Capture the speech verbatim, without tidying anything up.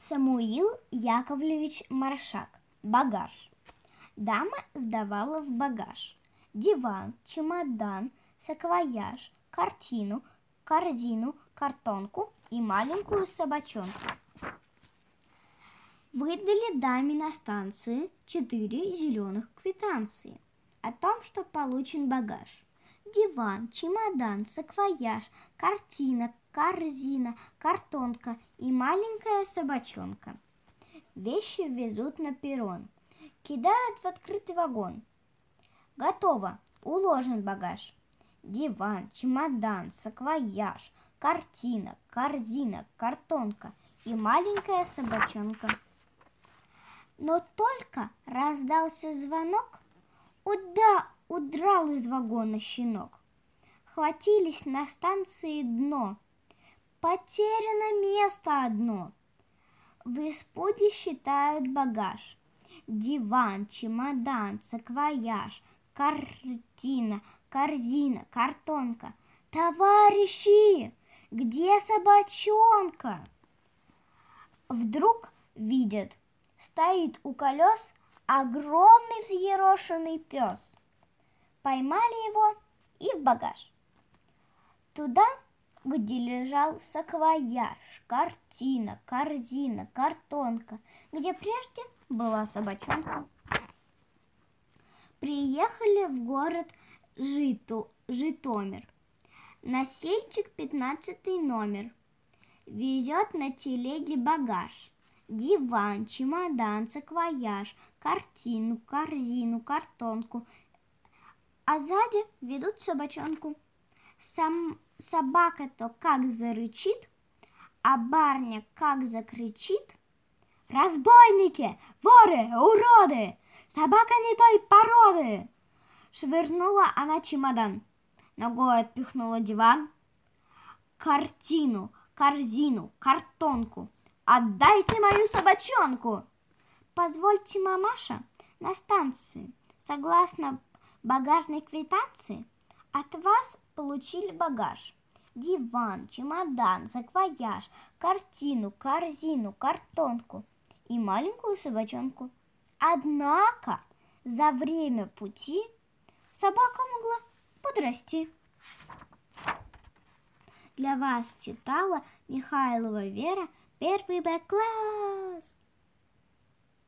Самуил Яковлевич Маршак. Багаж. Дама сдавала в багаж диван, чемодан, саквояж, картину, корзину, картонку и маленькую собачонку. Выдали даме на станции четыре зеленых квитанции о том, что получен багаж. Диван, чемодан, саквояж, картина, корзина, картонка и маленькая собачонка. Вещи везут на перрон, кидают в открытый вагон. Готово, уложен багаж. Диван, чемодан, саквояж, картина, корзина, картонка и маленькая собачонка. Но только раздался звонок, уда удрал из вагона щенок. Хватились на станции дно, потеряно место одно. В испуге считают багаж. Диван, чемодан, саквояж, картина, корзина, картонка. Товарищи, где собачонка? Вдруг видят, стоит у колес огромный взъерошенный пес. Поймали его и в багаж. Туда, где лежал саквояж, картина, корзина, картонка, где прежде была собачонка. Приехали в город Житу, Житомир. Носильщик пятнадцатый номер. Везет на телеге багаж. Диван, чемодан, саквояж, картину, корзину, картонку. А сзади ведут собачонку. Сам собака-то как зарычит, а барня как закричит: «Разбойники! Воры! Уроды! Собака не той породы!» Швырнула она чемодан, ногой отпихнула диван. Картину, корзину, картонку. «Отдайте мою собачонку!» «Позвольте, мамаша, на станции, согласно багажной квитанции, от вас получили багаж. Диван, чемодан, саквояж, картину, корзину, картонку и маленькую собачонку. Однако за время пути собака могла подрасти». Для вас читала Михайлова Вера, первый Б класс.